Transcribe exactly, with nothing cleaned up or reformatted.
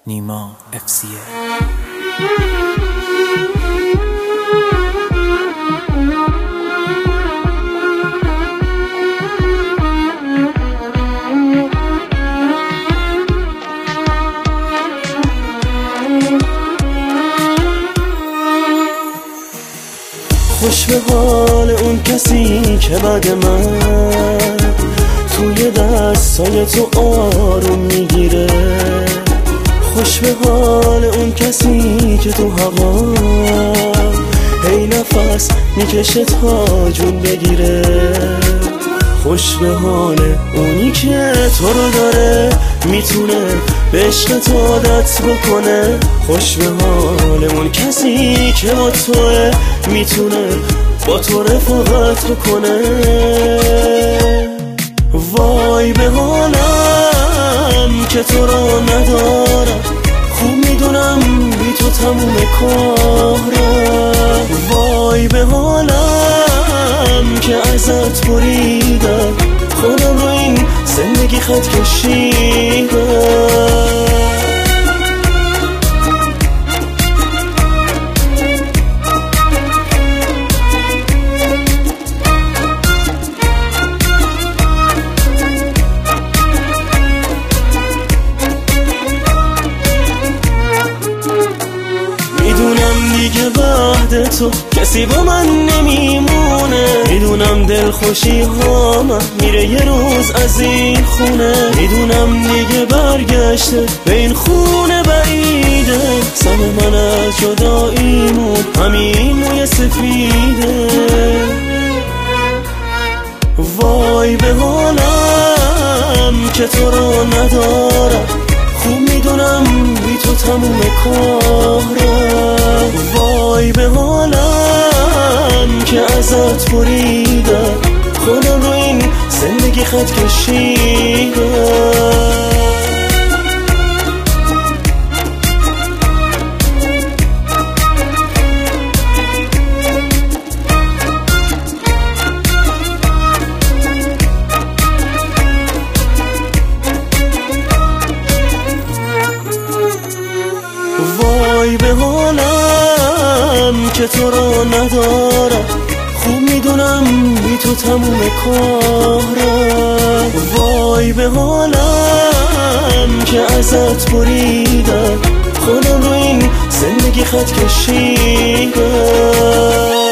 نیما افسیه. خوش به حال اون کسی که بعد من توی دستای تو آروم میگیره. خوش به حال اون کسی که تو هوا هی نفس میکشه تا جون بگیره. خوش به حال اونی که تو رو داره، میتونه به عشق تو عادت بکنه. خوش به حال اون کسی که با توه، میتونه با تو رفاقت بکنه. وای به حالم که تو رو ندارم، خوب میدونم بی تو تموم کارم. وای به حالم که ازت بریدم، خودم رو این زندگی خط کشیدم. میدونم دیگه بعد تو کسی با من نمیمونه، میدونم دلخوشی ها من میره یه روز از این خونه. میدونم دیگه برگشته به این خونه بعیده، سم من از جداییمون همین موی سفیده. وای به حالم که تو رو ندارم، خوب میدونم بی تو تموم کارم. وای به حالم که ازت بریدم، خودم رو این زندگی خط کشیدم. وای به حالم که تو رو ندارم، خوب میدونم بی تو تموم کارم. وای به حالم که ازت بریدم، خودم رو این زندگی خط کشیدم.